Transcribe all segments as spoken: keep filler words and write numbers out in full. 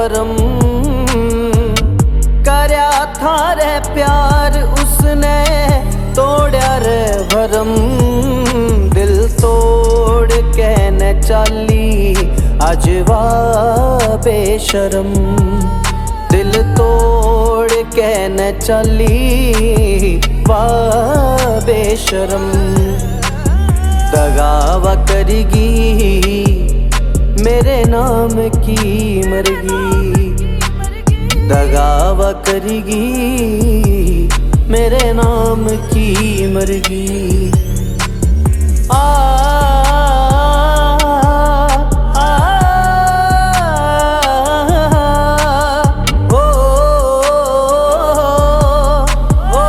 करम, करया थारे प्यार उसने तोड़या रे भरम। दिल तोड़ के न चाली अजवा बेशरम, दिल तोड़ के न चाली वा बेशरम। दगावा करेगी मेरे नाम की मरगी, दगावा करेगी मेरे नाम की मरगी। आ, आ, आ ओ, ओ,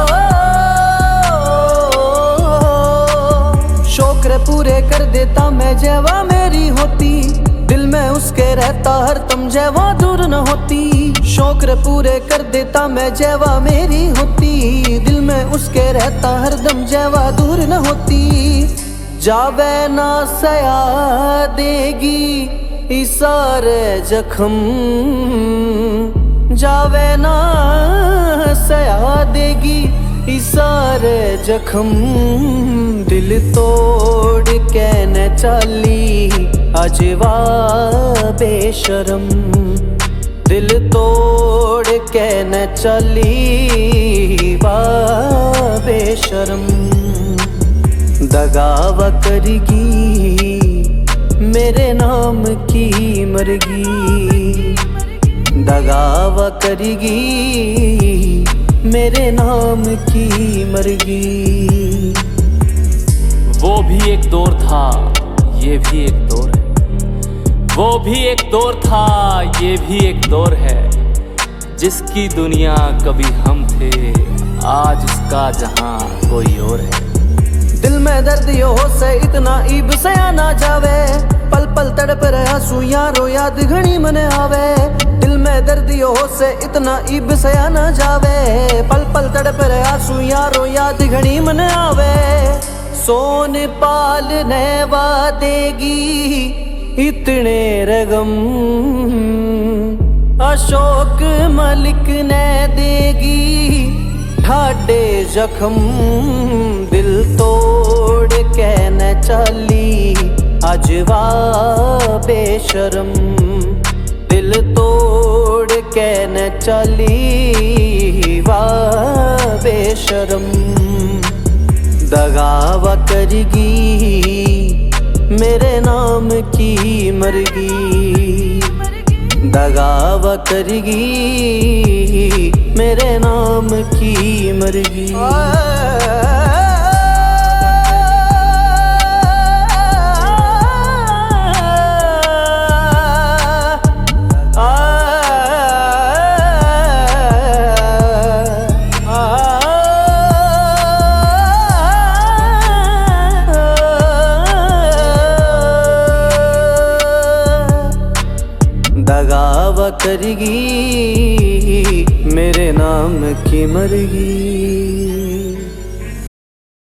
ओ, शौक रे पूरे कर देता मैं जवा मेरी होती, दिल में उसके रहता हरदम जवा दूर न होती। शौक रे पूरे कर देता मैं जवा मेरी होती, दिल में उसके रहता हरदम जवा दूर न होती। जावे ना सया देगी इसारे जख्म, जावे ना सया देगी इसारे जख्म। दिल तोड़ के न चाली अजवा बेशरम, दिल तोड़ के न चली वा बेशरम। दगावा करेगी मेरे नाम की मरगी, दगावा करेगी मेरे नाम की मरगी। वो भी एक दौर था, ये भी एक दौर है, वो भी एक दौर था, ये भी एक दौर है। जिसकी दुनिया कभी हम थे, आज उसका जहां कोई और है। दिल में दर्द यो हो से इतना ईब सया ना जावे, पल पल तड़प रहा सू यारो याद घनी मने आवे। दिल में दर्द यो हो से इतना ईब सया ना जावे, पल पल तड़प रहा सू यारो याद घनी मने आवे। सोन पाल ने वादेगी इतने रगम, अशोक मलिक ने देगी ठाडे जख्म। दिल तोड़ के न चाली अजवा बेशरम, दिल तोड़ के न चाली वा बेशरम। दगावा करेगी मेरे नाम की मरगी, दगावा करेगी मेरे नाम की मरगी। दगावा करेगी मेरे नाम की मरगी।